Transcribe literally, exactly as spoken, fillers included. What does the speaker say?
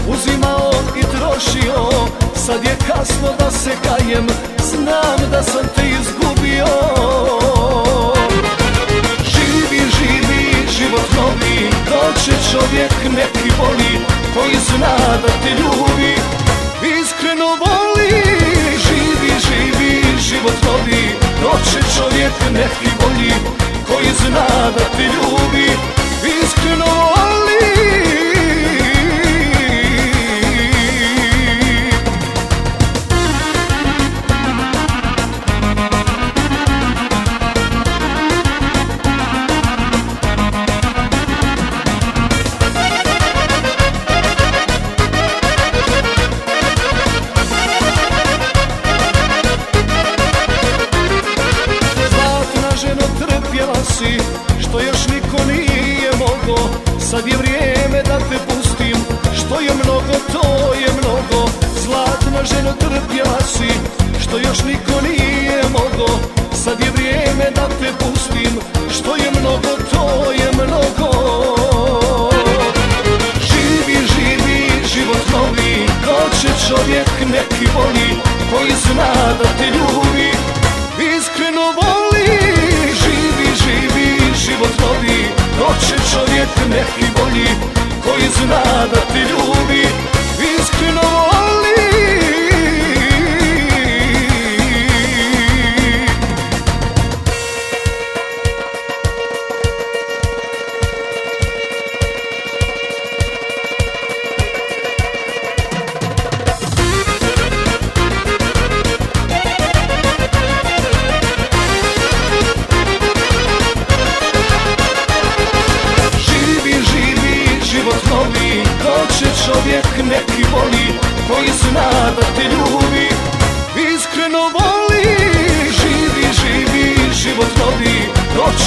uzimao i trošio. Sad je kasno da se kajem, znam da sam te izgubio. Živi, živi, život novi, doće čovjek neki voli, koji zna da te ljubi, iskreno voli. Živi, živi, život novi, doće čovjek neki voli, koji zna da te ljubi, iskreno voli. Što još niko nije mogo, sad je vrijeme da te pustim. Što je mnogo, to je mnogo, zlatna ženo trpjela si. Što još niko nije mogo, sad je vrijeme da te pustim. Što je mnogo, to je mnogo. Živi, živi, život novi, doće čovjek neki voli, koji zna da te ljubi, iskreno voli. Živi, živi, život novi, doće čovjek neki voli, koji zna da te ljubi, iskreno voli. Doće čovjek neki voli, koji zna da te ljubi, iskreno voli. Živi, živi, život novi, doće